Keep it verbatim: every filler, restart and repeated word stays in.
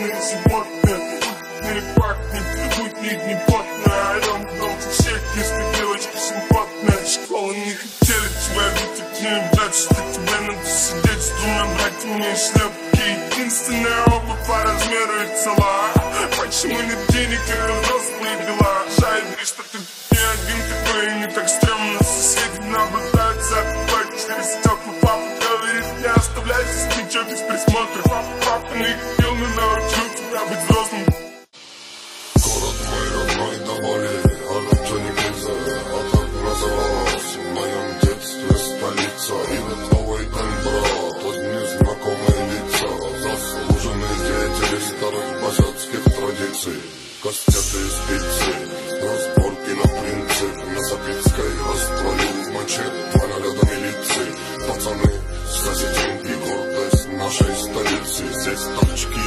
животные животные. Не пахнет, будет не плотно. Орем громче всех, если девочка симпатная. Школы не хотели тебя видеть, не брать, что тебе надо сидеть с двумя братьями и шляпки. Единственная обувь по размеру и цела. Почему нет денег, это взрослые дела? Жаль, что ты не один такой и не так стрёмно. Соседи наблюдают за тобой через стекла. Папа говорит, не оставляйся с ничего без присмотра. Папа, папа не хотел, но научил тебя быть взрослым. Город мой родной до боли, а никто не близко. А как называлась в моем детстве столица? И готовый Денбро, тут незнакомые лица. Заслуженные деятели старых базарских традиций. Кастеты и спицы, разборки на принцип. На Запицкой раствалил мачет, два ноля до милиции. Пацаны, за деньги гордость нашей столицы. Здесь тачки